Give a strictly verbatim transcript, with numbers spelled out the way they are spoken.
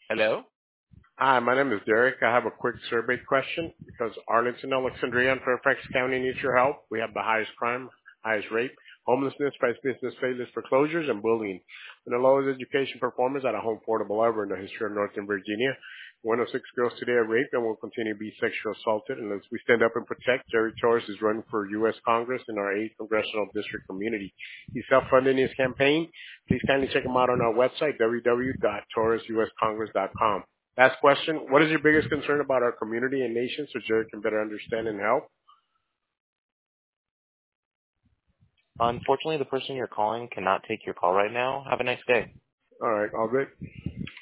Hello? Hi, my name is Derek. I have a quick survey question because Arlington, Alexandria, and Fairfax County needs your help. We have the highest crime, highest rape, homelessness, price business failures, foreclosures, and bullying. And the lowest education performance at a home portable ever in the history of Northern Virginia. One of six girls today are raped and will continue to be sexually assaulted unless we stand up and protect. Jerry Torres is running for U S. Congress in our eighth Congressional District community. He's self-funding his campaign. Please kindly check him out on our website, w w w dot torres u s congress dot com. Last question. What is your biggest concern about our community and nation so Jerry can better understand and help? Unfortunately, the person you're calling cannot take your call right now. Have a nice day. All right, all good.